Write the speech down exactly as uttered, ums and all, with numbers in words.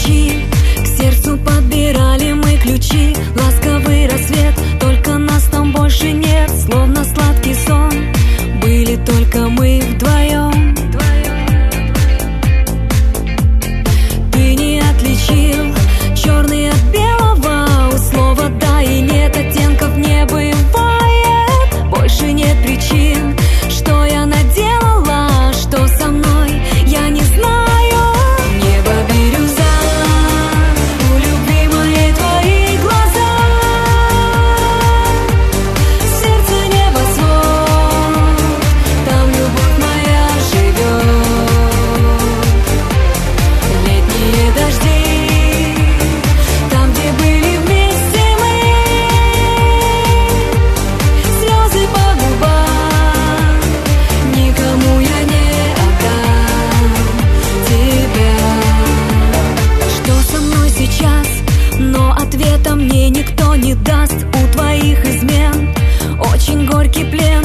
ночи к сердцу подбирали мы ключи. Ласковый рассвет, только нас там больше нет. Словно сладкий сон, были только мы вдвоем. Ты не отличил черный от белого, у слова да и нет оттенков не бывает. Больше нет причин, что я наделала, что со мной, я не знаю. Небо бирюза, у любви моей твои глаза, сердце небосвод, там любовь моя живет. Летние дожди, там, где были вместе мы, слезы по губам, никому я не отдам тебя. Что со мной сейчас? Но ответа мне никто не даст. У твоих измен очень горький плен.